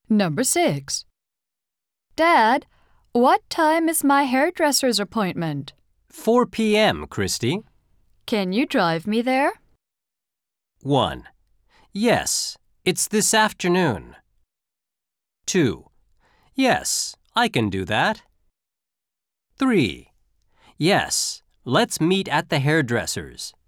Number 6. Dad, what time is my hairdresser's appointment? 4 p.m., Christy. Can you drive me there? 1. Yes, it's this afternoon. 2. Yes, I can do that. 3. Yes, let's meet at the hairdresser's.